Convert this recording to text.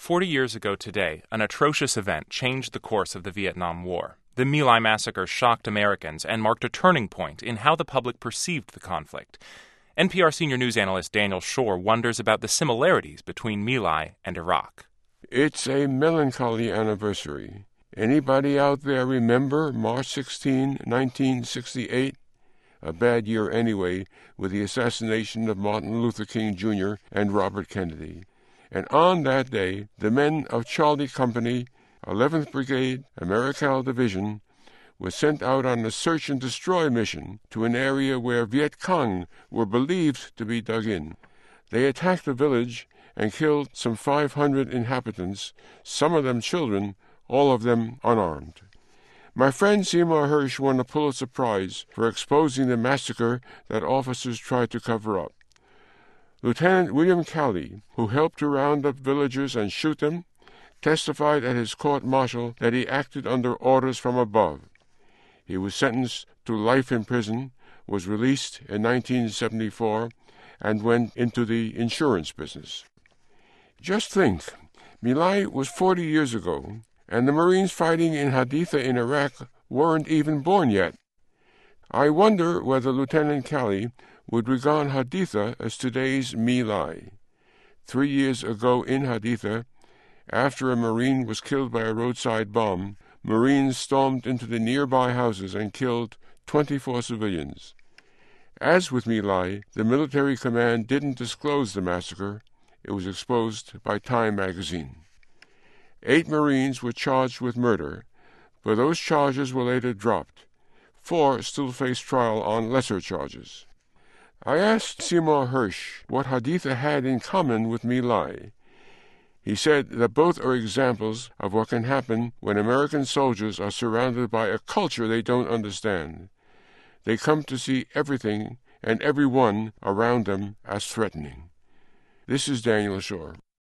40 years ago today, an atrocious event changed the course of the Vietnam War. The My Lai massacre shocked Americans and marked a turning point in how the public perceived the conflict. NPR senior news analyst Daniel Schorr wonders about the similarities between My Lai and Iraq. It's a melancholy anniversary. Anybody out there remember March 16, 1968? A bad year anyway, with the assassination of Martin Luther King Jr. and Robert Kennedy. And on that day, the men of Charlie Company, 11th Brigade, Americal Division, were sent out on a search and destroy mission to an area where Viet Cong were believed to be dug in. They attacked a village and killed some 500 inhabitants, some of them children, all of them unarmed. My friend Seymour Hersh won a Pulitzer Prize for exposing the massacre that officers tried to cover up. Lieutenant William Calley, who helped to round up villagers and shoot them, testified at his court-martial that he acted under orders from above. He was sentenced to life in prison, was released in 1974, and went into the insurance business. Just think, My Lai was 40 years ago, and the Marines fighting in Haditha in Iraq weren't even born yet. I wonder whether Lieutenant Calley would regard Haditha as today's My Lai. 3 years ago in Haditha, after a Marine was killed by a roadside bomb, Marines stormed into the nearby houses and killed 24 civilians. As with My Lai, the military command didn't disclose the massacre. It was exposed by Time magazine. 8 Marines were charged with murder, but those charges were later dropped. 4 still face trial on lesser charges. I asked Seymour Hersh what Haditha had in common with My Lai. He said that both are examples of what can happen when American soldiers are surrounded by a culture they don't understand. They come to see everything and everyone around them as threatening. This is Daniel Schorr.